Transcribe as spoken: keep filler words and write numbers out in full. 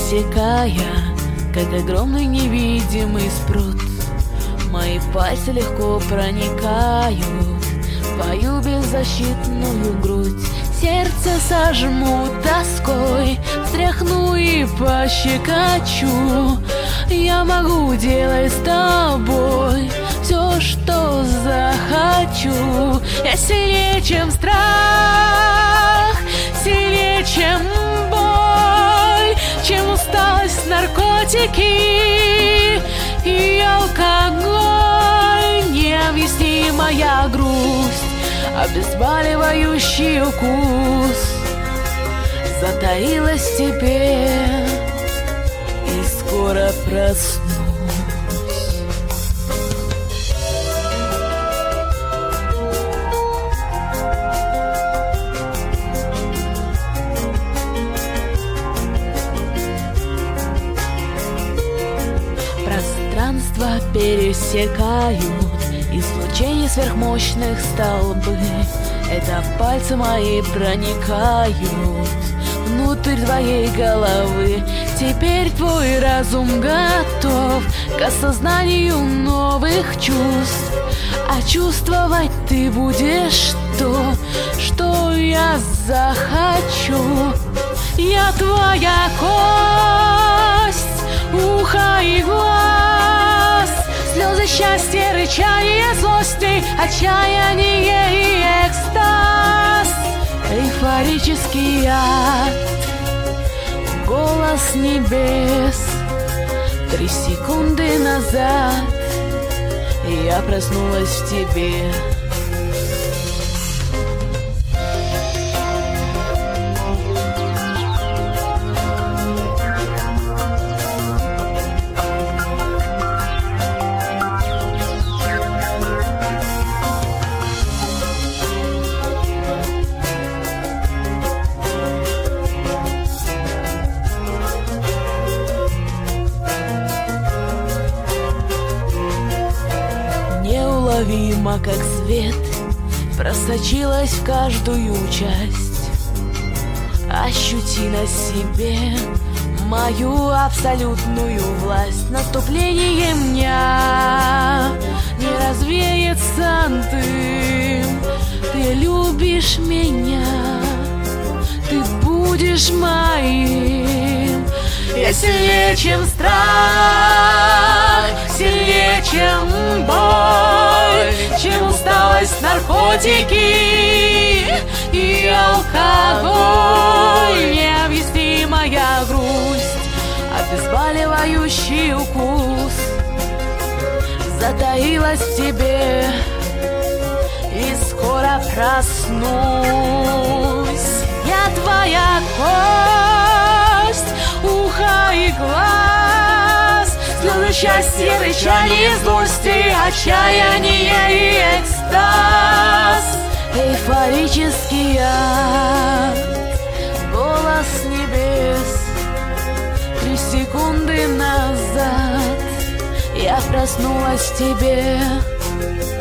пересекая, как огромный невидимый спрут. Мои пальцы легко проникают в твою беззащитную грудь. Сердце сожму тоской, встряхну и пощекочу. Я могу делать с тобой все, что захочу. Я сильнее, чем страх, сильнее, чем боль, чем усталость, наркотики и алкоголь. Необъяснимая грусть, обезболивающий укус затаилась в тебе, и скоро проснусь. Пространство пересекают излучение сверхмощных столбы. Это пальцы мои проникают внутрь твоей головы. Теперь твой разум готов к осознанию новых чувств. А чувствовать ты будешь то, что я захочу. Я твоя кость, ухо и глаз, слезы счастья, рычание злости, отчаяние и экстаз. Эйфорический яд, голос небес. Три секунды назад я проснулась в тебе. Неуловимо, как свет, просочилась в каждую часть. Ощути на себе мою абсолютную власть. Наступлением дня не развеется дым. Ты любишь меня, ты будешь моим. Я сильнее, чем страх, сильнее, чем боль, чем усталость, наркотики и алкоголь. Необъяснимая грусть, обезболивающий укус затаилась в тебе, и скоро проснусь. Я твоя кость, ухо и глаз, слезы счастья, рычание злости, отчаяние и экстаз. Эйфорический яд, голос небес. Три секунды назад я проснулась в тебе.